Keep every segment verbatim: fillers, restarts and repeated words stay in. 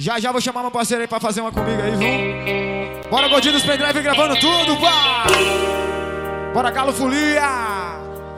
Já já vou chamar meu parceiro aí pra fazer uma comigo aí, viu? Bora, Gordinho dos Pendrive gravando tudo, pá! Bora, Galo Folia!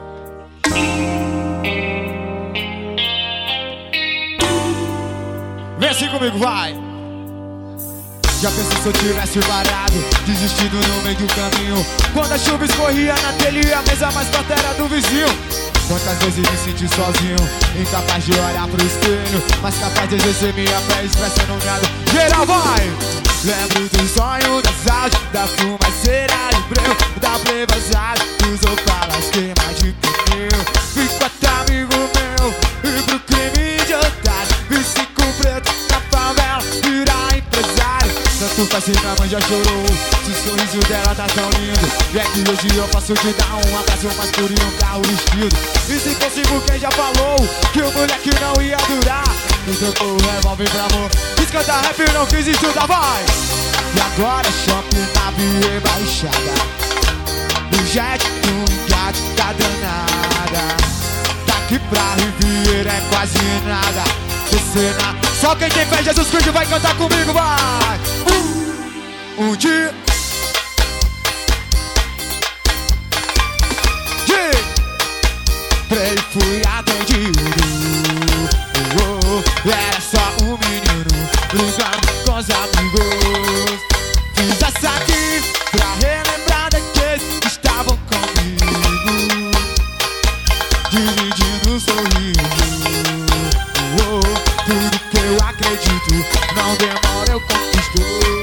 Vem assim comigo, vai! Já pensei se eu tivesse parado, desistido no meio do caminho, quando a chuva escorria na telha, a mesa mais perto era do vizinho. Quantas vezes me senti sozinho, incapaz de olhar pro espelho, mas capaz de exercer minha fé expressando medo. Geral, vai! Lembro do sonho, das áudios, da fumaceira de breu, da prevasada, dos opalas queimas de pneu. Fico até amigo meu, e pro crime de otário, vi cinco preto na favela, virar empresário. Tanto faz se minha mãe já chorou, se o sorriso dela tá tão lindo. E é que hoje eu posso te dar um abraço mais puro e um carro vestido. E se consigo quem já falou que o moleque não ia durar, me trocou o revólver pra amor, quis cantar rap e não quis estudar, vai! E agora shopping na Via Baixada, o jet no engate tá danada. Daqui pra Riviera é quase nada. Descer na... Só quem tem fé em Jesus Cristo vai cantar comigo, vai! Um, um dia Três fui atendido, oh, oh, era só um menino brincando com os amigos. Fiz essa aqui pra relembrar daqueles que estavam comigo, dividindo um sorriso, oh, oh, tudo que eu acredito, não demora, eu conquisto.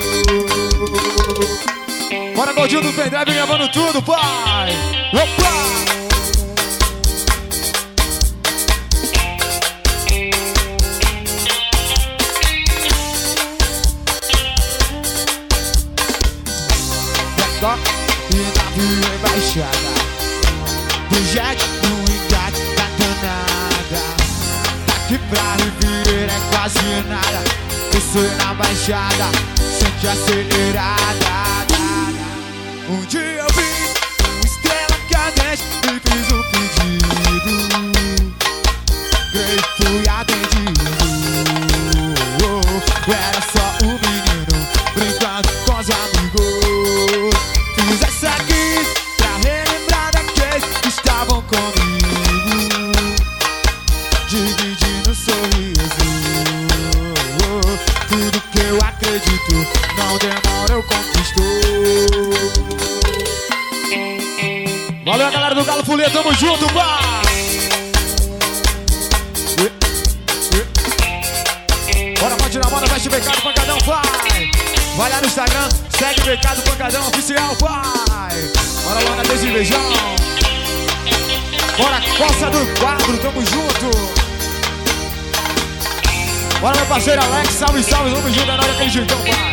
Bora, Gordinho do Pendrive gravando tudo, pai! Opa! E na Via Baixada, do jet no engate da danada. Daqui pra Riviera é quase nada. Descer na Baixada, sente acelerada. Um dia eu vi uma estrela cadente e fiz um pedido. Creio que fui atendido, oh, era só um menino brincando com os amigos. Fiz essa aqui pra relembrar daqueles que estavam comigo, dividindo um sorriso, oh, tudo que eu acredito, não demora, eu conquisto. Valeu, galera do Galo Folia, tamo junto, pá! Bora continuar, bora, vai Becado Pancadão, vai! Vai lá no Instagram, segue Becado Pancadão Oficial, vai! Bora lá na Desivejão! Bora, Costa do Quadro, tamo junto! Bora, meu parceiro Alex, salve, salve, tamo junto, é nóis daquele jeitão, vai!